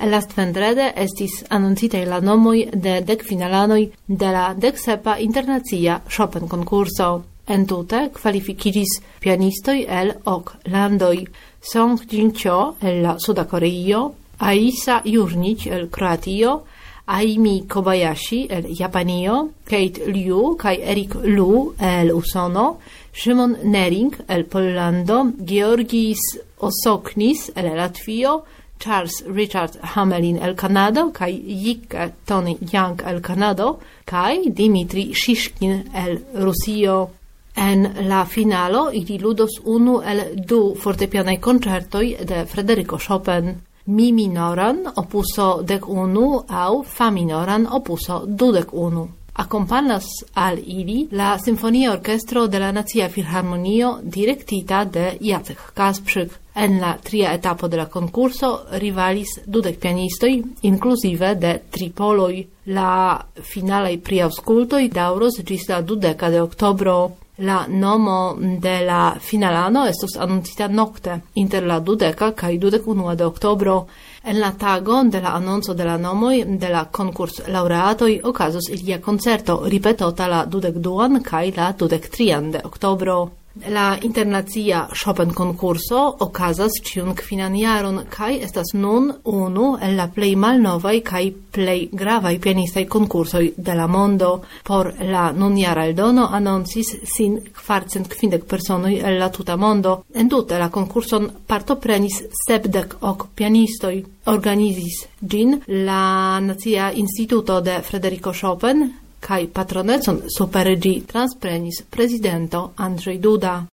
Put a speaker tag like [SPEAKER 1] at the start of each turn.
[SPEAKER 1] Lastvendrade estis annoncitaj la nomoj de 10 finalanoj de la 17. internacia Chopin-konkurso. Entute kwalifikiĝis pianistoj el 8 landoj: Song Jin-cho el la Suda Koreio, Aisa Jurnić el Kroatio, Aimi Kobayashi el Japanio, Kate Liu kaj Eric Lu el Usono, Szymon Nering el Pollando, Georgis Osoknis el Latvio, Charles Richard Hamelin el Kanado kaj Jike Tony Young el Kanado kaj Dimitri Shishkin el Rusio. En la finalo ili ludos unu el 2 fortepianaj koncertoj de Frederico Chopin. Mi minoran opuso 11 aŭ fa minoran opuso 21. Akompanas al ili la Sinfonia Orkestro de la Nacia Filharmonio direktita de Jacek Kasprzyk. En la tria etapo de la konkurso rivalis 20 pianistoj, inkluzive de 3 poloj. La finalaj priaŭskultoj daŭros ĝis la 20 de oktobro. La nomo de la finalano estos annoncita nokte inter la 20 kaj 21 de oktobro. En la tago de la annonco de la nomoj de la konkurs laureatoj okazos ilia koncerto ripetota la 22 kaj la 23 de oktobro. La internacia Chopin-konkurso okazas ĉiun kvinan jaron kaj estas nun unu el la plej malnovaj kaj plej gravaj pianistaj konkursoj de la mondo. Por la nunjara eldono anoncis sin 450 personoj el la tuta mondo. Entute la konkurson partoprenis 78 pianistoj. Organizis ĝin la Nacia Instituto de Frederico Chopin kaj patronecon super ĝi transprenis prezidento Andrzej Duda.